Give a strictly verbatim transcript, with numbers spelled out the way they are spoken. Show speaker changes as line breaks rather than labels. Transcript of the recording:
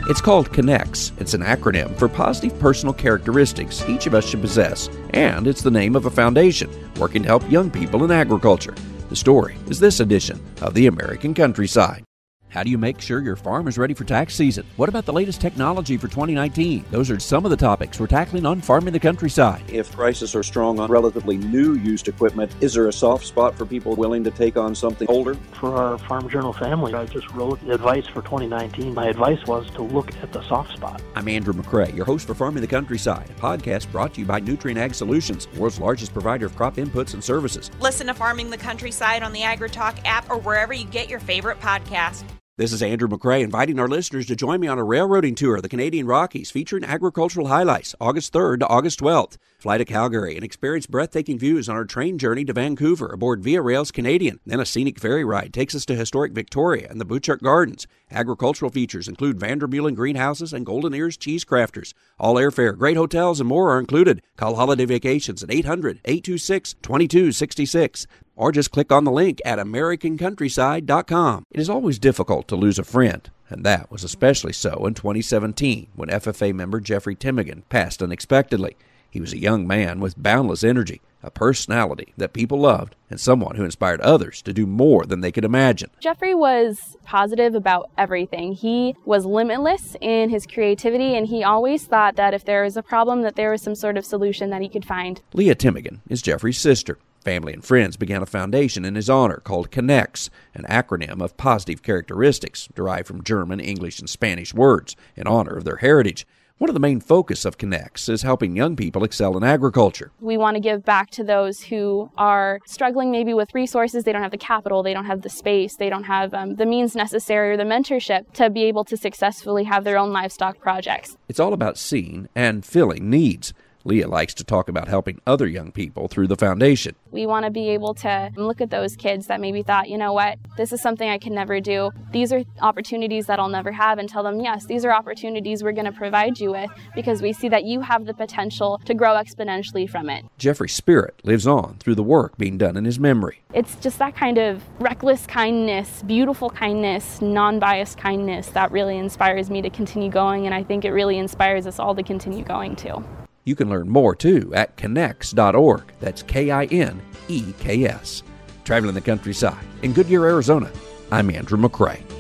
It's called CONNEX. It's an acronym for positive personal characteristics each of us should possess, and it's the name of a foundation working to help young people in agriculture. The story is this edition of The American Countryside. How do you make sure your farm is ready for tax season? What about the latest technology for twenty nineteen? Those are some of the topics we're tackling on Farming the Countryside.
If prices are strong on relatively new used equipment, is there a soft spot for people willing to take on something older?
For our Farm Journal family, I just wrote advice for twenty nineteen. My advice was to look at the soft spot.
I'm Andrew McCrae, your host for Farming the Countryside, a podcast brought to you by Nutrien Ag Solutions, the world's largest provider of crop inputs and services.
Listen to Farming the Countryside on the AgriTalk app or wherever you get your favorite podcast.
This is Andrew McCrae inviting our listeners to join me on a railroading tour of the Canadian Rockies featuring agricultural highlights August third to August twelfth. Fly to Calgary and experience breathtaking views on our train journey to Vancouver aboard Via Rail's Canadian. Then a scenic ferry ride takes us to historic Victoria and the Butchart Gardens. Agricultural features include Vandermeulen greenhouses and Golden Ears cheese crafters. All airfare, great hotels, and more are included. Call Holiday Vacations at eight hundred, eight two six, two two six six or just click on the link at american countryside dot com. It is always difficult to lose a friend, and that was especially so in twenty seventeen when F F A member Jeffrey Timigan passed unexpectedly. He was a young man with boundless energy, a personality that people loved, and someone who inspired others to do more than they could imagine.
Jeffrey was positive about everything. He was limitless in his creativity, and he always thought that if there was a problem, that there was some sort of solution that he could find.
Leah Timigan is Jeffrey's sister. Family and friends began a foundation in his honor called CONNEX, an acronym of positive characteristics derived from German, English, and Spanish words in honor of their heritage. One of the main focus of CONNEX is helping young people excel in agriculture.
We want to give back to those who are struggling maybe with resources. They don't have the capital, they don't have the space, they don't have um, the means necessary or the mentorship to be able to successfully have their own livestock projects.
It's all about seeing and filling needs. Leah likes to talk about helping other young people through the foundation.
We want to be able to look at those kids that maybe thought, you know what, this is something I can never do. These are opportunities that I'll never have, and tell them, yes, these are opportunities we're going to provide you with because we see that you have the potential to grow exponentially from it.
Jeffrey's spirit lives on through the work being done in his memory.
It's just that kind of reckless kindness, beautiful kindness, non-biased kindness that really inspires me to continue going, and I think it really inspires us all to continue going too.
You can learn more, too, at connex dot org. That's K I N E K S. Traveling the Countryside in Goodyear, Arizona, I'm Andrew McCrae.